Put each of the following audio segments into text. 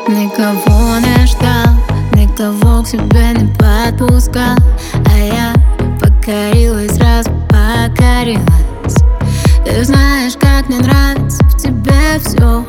Никого не ждал, никого к себе не подпускал, а я покорилась, сразу покорилась. Ты знаешь, как мне нравится в тебе все.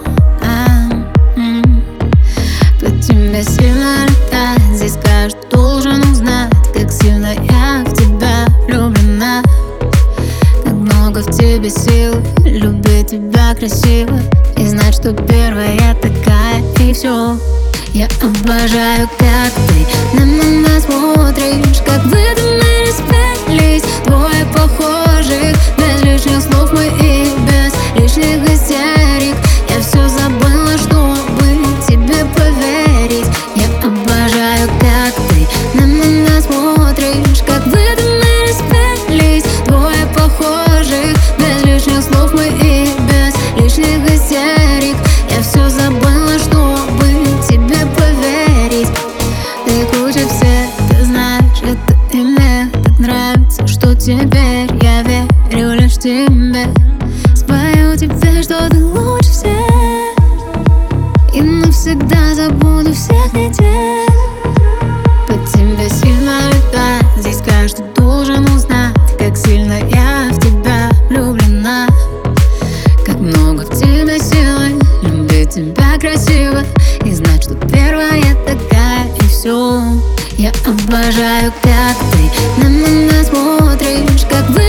По тебе сильно летать, здесь каждый должен узнать, как сильно я в тебя влюблена. Как много в тебе сил, любить тебя красиво и знать, что первая такая, и все. Я обожаю, как ты на меня смотришь, как в этом мире спелись двое похожих, без лишних слов мы и без лишних истерик. Я все забыла, чтобы тебе поверить. Я обожаю, как ты на меня смотришь, как в этом мире спелись двое похожих, без лишних слов мы и без лишних истерик. Я все забыла, чтобы тебе поверить. Ты круче всех, ты знаешь, это и мне так нравится, что теперь я верю лишь тебе. Спою тебе, что ты лучше всех, и навсегда забуду всех людей. По тебе сильно летать, здесь каждый должен узнать, как сильно я в тебя влюблена. Как много в тебе силы, любить тебя красиво и знать, что первая такая, и все. Я обожаю, как ты на меня смотришь, как вы